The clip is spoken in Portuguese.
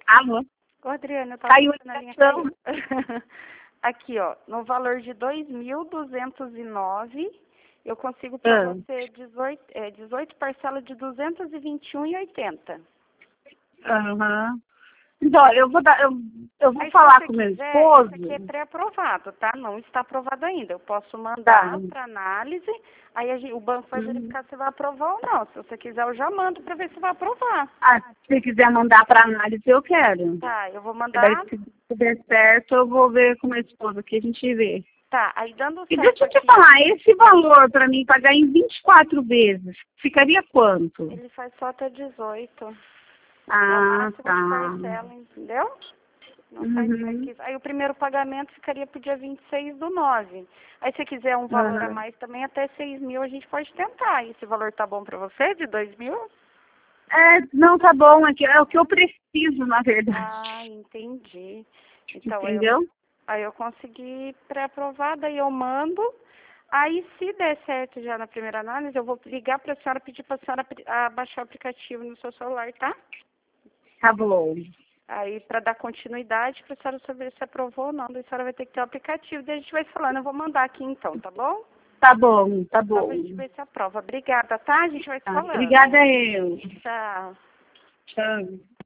Alô? Ô, Adriana, eu tava Caiu a na linha. ligação. Aqui, ó, no valor de 2.209, eu consigo para você 18 parcelas de 221,80. Aham. Então, olha, eu vou Mas falar se com você meu quiser, esposo. esse aqui é pré-aprovado, tá? Não está aprovado ainda. Eu posso mandar Tá. para análise, aí o banco vai verificar se vai aprovar ou não. Se você quiser, eu já mando para ver se vai aprovar. Ah, se quiser mandar para análise, eu quero. Tá, eu vou E daí, mandar. se der certo, eu vou ver com meu esposo aqui, a gente vê. Tá, aí dando E certo deixa eu te aqui, falar, esse valor para mim pagar em 24 vezes, ficaria quanto? ele faz só até 18. É o Ah, máximo de tá. parcela, entendeu? Não faz mais que isso. Aí o primeiro pagamento ficaria pro dia 26/9. Aí se quiser um valor a Aham. mais também, até 6.000 a gente pode tentar. E esse valor tá bom pra você, de 2.000? Não, tá bom, é o que eu preciso, na verdade. Ah, entendi. Então, Entendeu? aí eu consegui pré-aprovar, daí eu mando. Aí, se der certo já na primeira análise, eu vou ligar para a senhora, pedir para a senhora baixar o aplicativo no seu celular, tá? Tá bom. Aí, para dar continuidade, para a senhora saber se aprovou ou não, daí a senhora vai ter que ter o aplicativo, daí a gente vai falando. Eu vou mandar aqui então, tá bom? Tá bom, tá Só bom. pra gente ver se aprova. Obrigada, tá? A gente vai se Tá, falando. obrigada eu. Tchau. Tchau.